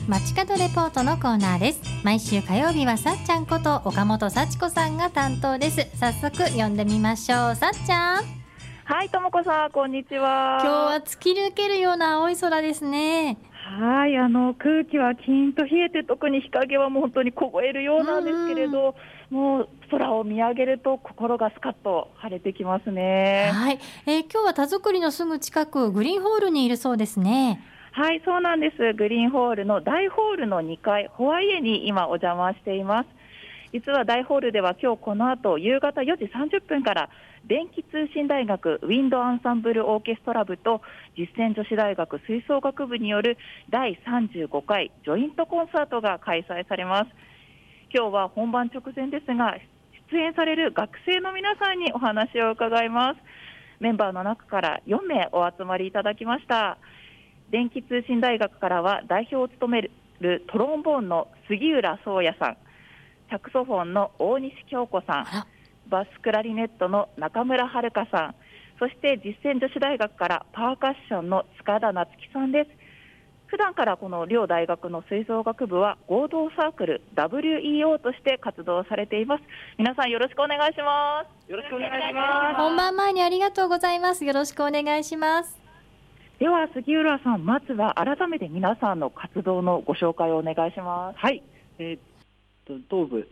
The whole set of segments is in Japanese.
街角レポートのコーナーです。毎週火曜日はさっちゃんこと岡本幸子さんが担当です。早速呼んでみましょう。さっちゃん。 はい、ともこさん、こんにちは。 今日は突き抜けるような青い空ですね。 はい、空気はキーンと冷えて、特に日陰はもう本当に凍えるようなんですけれど、もう空を見上げると心がスカッと晴れてきますね。 はい、今日は田作りのすぐ近くグリーンホールにいるそうですね。 はい、そうなんです。グリーンホールの大ホールの2階ホワイエに今お邪魔しています。実は大ホールでは今日この後夕方4時30分から電気通信大学ウィンドアンサンブルオーケストラ部と実践女子大学吹奏楽部による第35回ジョイントコンサートが開催されます。今日は本番直前ですが、出演される学生の皆さんにお話を伺います。メンバーの中から4名お集まりいただきました。電気通信大学からは代表を務めるトロンボーンの杉浦宗也さん、サクソフォンの大西京子さん、バスクラリネットの中村遥さん、そして実践女子大学からパーカッションの塚田夏樹さんです。普段からこの両大学の吹奏楽部は合同サークル WEO として活動されています。皆さんよろしくお願いします。よろしくお願いします。 本番前にありがとうございます。よろしくお願いします。 では杉浦さん、まずは改めて皆さんの活動のご紹介をお願いします。 はい、当部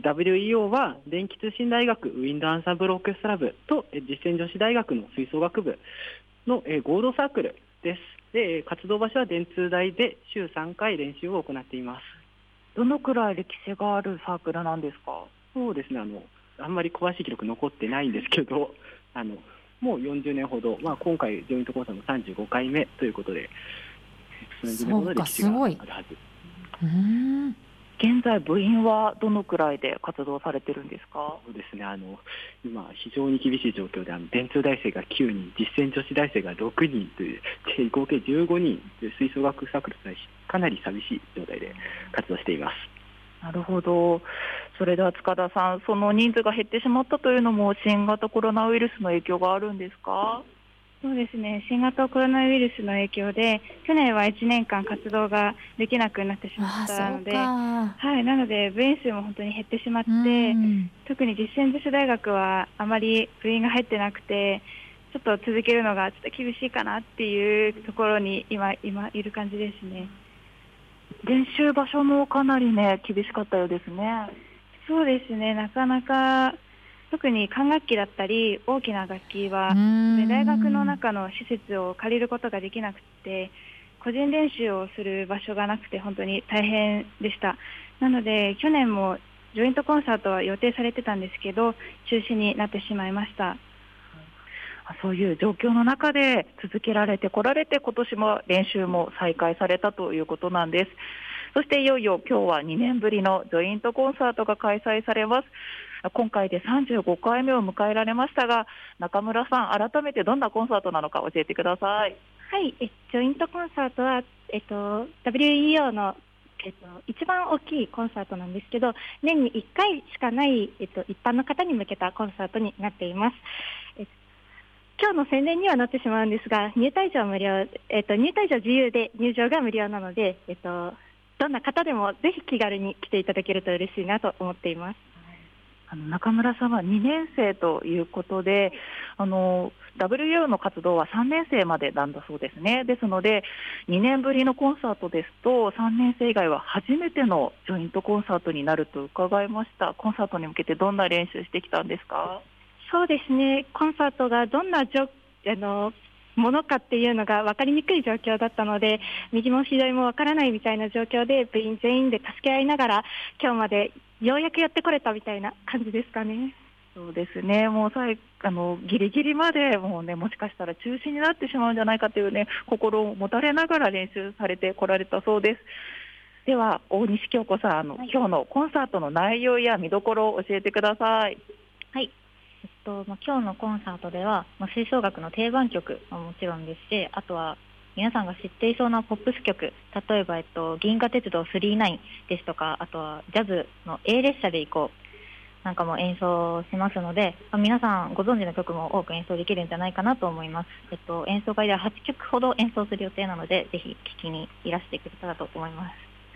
WEO は電気通信大学ウィンドアンサンブルオーケストラ部と実践女子大学の吹奏楽部の合同サークルです。で、活動場所は電通大で週3回練習を行っています。 どのくらい歴史があるサークルなんですか？ そうですね、あんまり詳しい記録残ってないんですけど、もう40年ほど、今回ジョイントコンサートの35回目ということで、40年ほど歴史があるはず。 現在部員はどのくらいで活動されてるんですか？ そうですね、今非常に厳しい状況で、電通大生が9人、実践女子大生が6人という合計15人という吹奏楽サークルとかなり寂しい状態で活動しています。 なるほど。それでは塚田さん、その人数が減ってしまったというのも新型コロナウイルスの影響があるんですか？ そうですね、新型コロナウイルスの影響で去年は1年間活動ができなくなってしまったので、なので部員数も本当に減ってしまって、特に実践女子大学はあまり部員が入ってなくて、ちょっと続けるのがちょっと厳しいかなっていうところに今いる感じですね。 練習場所もかなりね厳しかったようですね。 そうですね、なかなか特に管楽器だったり大きな楽器は大学の中の施設を借りることができなくて、個人練習をする場所がなくて本当に大変でした。なので去年もジョイントコンサートは予定されてたんですけど中止になってしまいました。 そういう状況の中で続けられてこられて、今年も練習も再開されたということなんです。そしていよいよ今日は2年ぶりのジョイントコンサートが開催されます。今回で35回目を迎えられましたが、中村さん、改めてどんなコンサートなのか教えてください。 はい、ジョイントコンサートは、WEO の、一番大きいコンサートなんですけど、年に1回しかない、一般の方に向けたコンサートになっています。今日の宣伝にはなってしまうんですが、入退場無料、入退場自由で入場が無料なので、どんな方でもぜひ気軽に来ていただけると嬉しいなと思っています。 中村さんは2年生ということで、WEO の活動は3年生までなんだそうですね。ですので2年ぶりのコンサートですと3年生以外は初めてのジョイントコンサートになると伺いました。コンサートに向けてどんな練習してきたんですか？ そうですね、コンサートがどんなものかっていうのが分かりにくい状況だったので、右も左も分からないみたいな状況で部員全員で助け合いながら今日までようやくやってこれたみたいな感じですかね。 そうですね、もうギリギリまでもうね、もしかしたら中止になってしまうんじゃないかというね、心を持たれながら練習されてこられたそうです。では大西京子さん、今日のコンサートの内容や見どころを教えてください。 はい、今日のコンサートでは、吹奏楽の定番曲はもちろんですし、あとは皆さんが知っていそうなポップス曲、例えば、銀河鉄道999ですとか、あとはジャズの A 列車で行こうなんかも演奏しますので、皆さんご存知の曲も多く演奏できるんじゃないかなと思います。演奏会では8曲ほど演奏する予定なので、ぜひ聴きにいらしてくれたらと思います。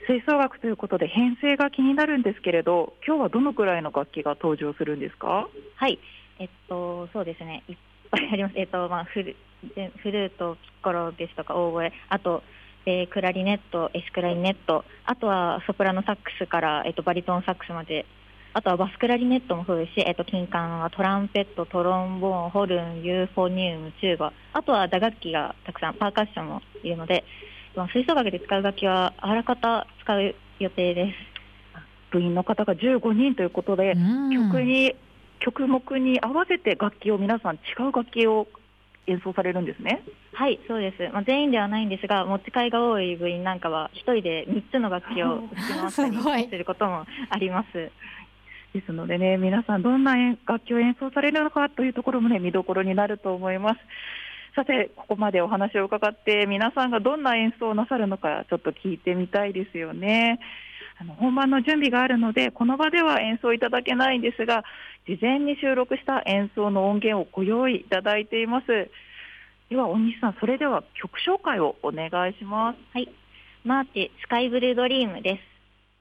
吹奏楽ということで編成が気になるんですけれど、今日はどのくらいの楽器が登場するんですか？ はい、そうですね、いっぱいあります。フルート、ピッコロですとかオーボエ、あと、クラリネット、エスクラリネット、あとはソプラノサックスから、バリトンサックスまで、あとはバスクラリネットもそうですし、金管はトランペット、トロンボーン、ホルン、ユーフォニウム、チューバ、あとは打楽器がたくさん、パーカッションもいるので、吹奏楽で使う楽器はあらかた使う予定です。 部員の方が15人ということで、曲目に合わせて楽器を皆さん違う楽器を演奏されるんですね。 はい、そうです。全員ではないんですが、持ち帰りが多い部員なんかは一人で3つの楽器を吹き回したりすることもあります。 ですのでね、皆さんどんな楽器を演奏されるのかというところもね、見どころになると思います。さて、ここまでお話を伺って皆さんがどんな演奏をなさるのかちょっと聞いてみたいですよね。本番の準備があるのでこの場では演奏いただけないんですが、事前に収録した演奏の音源をご用意いただいています。では大西さん、それでは曲紹介をお願いします。 はい、マーチスカイブルードリームです。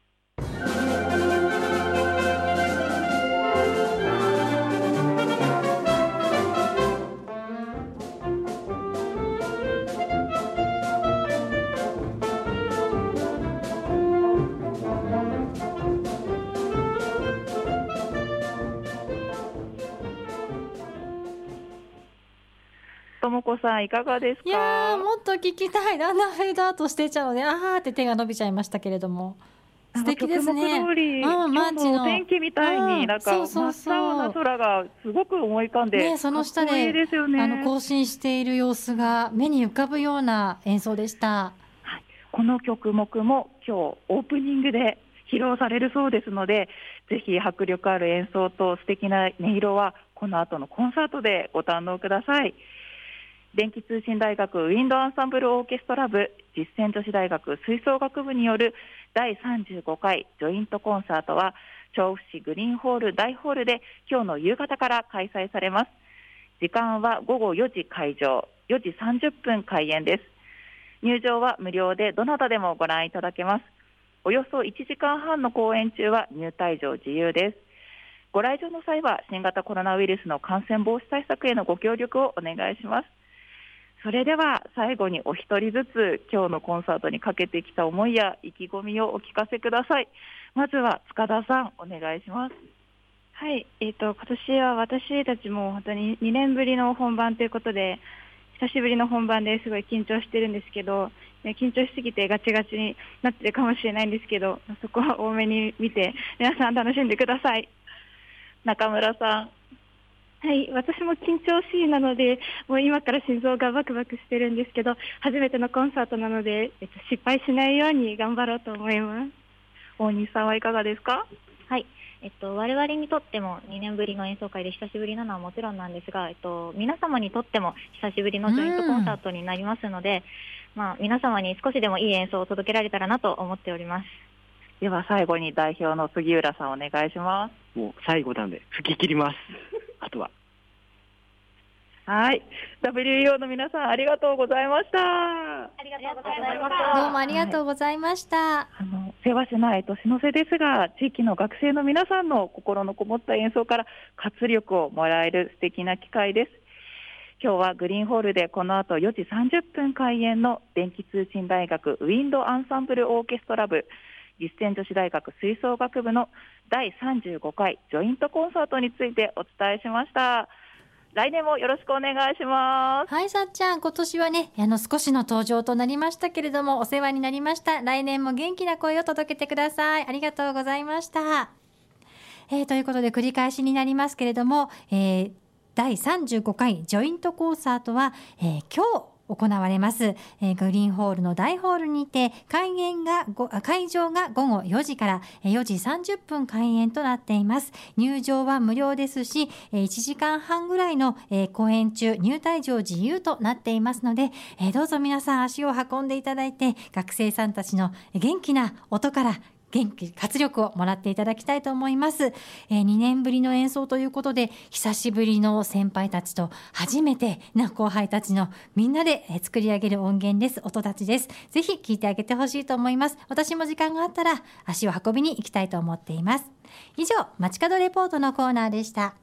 ともこさんいかがですか？ いやもっと聞きたい。だんだんフェードアウトしていっちゃうので、あーって手が伸びちゃいましたけれども、素敵ですね。 曲目通り、今日のお天気みたいになんか真っ青な空がすごく思い浮かんで、 ね、その下でいいですよね。 行進している様子が目に浮かぶような演奏でした。 はい、この曲目も今日オープニングで披露されるそうですので、ぜひ迫力ある演奏と素敵な音色はこの後のコンサートでご堪能ください。電気通信大学ウィンドアンサンブルオーケストラ部実践女子大学吹奏楽部による第35回ジョイントコンサートは調布市グリーンホール大ホールで今日の夕方から開催されます。時間は午後4時開場、4時30分開演です。入場は無料でどなたでもご覧いただけます。およそ1時間半の公演中は入退場自由です。ご来場の際は新型コロナウイルスの感染防止対策へのご協力をお願いします。それでは最後にお一人ずつ今日のコンサートにかけてきた思いや意気込みをお聞かせください。まずは塚田さんお願いします。 はい、今年は私たちも本当に2年ぶりの本番ということで、久しぶりの本番ですごい緊張してるんですけど、緊張しすぎてガチガチになってるかもしれないんですけど、そこは多めに見て皆さん楽しんでください。 中村さん。 はい、私も緊張しいなので、もう今から心臓がバクバクしてるんですけど、初めてのコンサートなので、失敗しないように頑張ろうと思います。 大西さんはいかがですか？ はい、我々にとっても2年ぶりの演奏会で久しぶりなのはもちろんなんですが、皆様にとっても久しぶりのジョイントコンサートになりますので、皆様に少しでもいい演奏を届けられたらなと思っております。 では最後に代表の杉浦さんお願いします。 もう最後なんで吹き切ります。あとははい、WEO の皆さんありがとうございました。 ありがとうございました。 どうもありがとうございました。 せわしない年の瀬ですが、地域の学生の皆さんの心のこもった演奏から活力をもらえる素敵な機会です。今日はグリーンホールでこの後4時30分開演の電気通信大学ウィンドアンサンブルオーケストラ部実践女子大学吹奏楽部の第35回ジョイントコンサートについてお伝えしました。来年もよろしくお願いします。 はい、さっちゃん、今年はね、少しの登場となりましたけれども、お世話になりました。来年も元気な声を届けてください。ありがとうございました。ということで繰り返しになりますけれども、第35回ジョイントコンサートは、今日行われます、グリーンホールの大ホールにて会場が午後4時から4時30分開演となっています。入場は無料ですし、1時間半ぐらいの公演中入退場自由となっていますので、どうぞ皆さん足を運んでいただいて、学生さんたちの元気な音から元気活力をもらっていただきたいと思います。2年ぶりの演奏ということで、久しぶりの先輩たちと初めての後輩たちのみんなで作り上げる音源です。音たちです。ぜひ聴いてあげてほしいと思います。私も時間があったら足を運びに行きたいと思っています。以上、街角レポートのコーナーでした。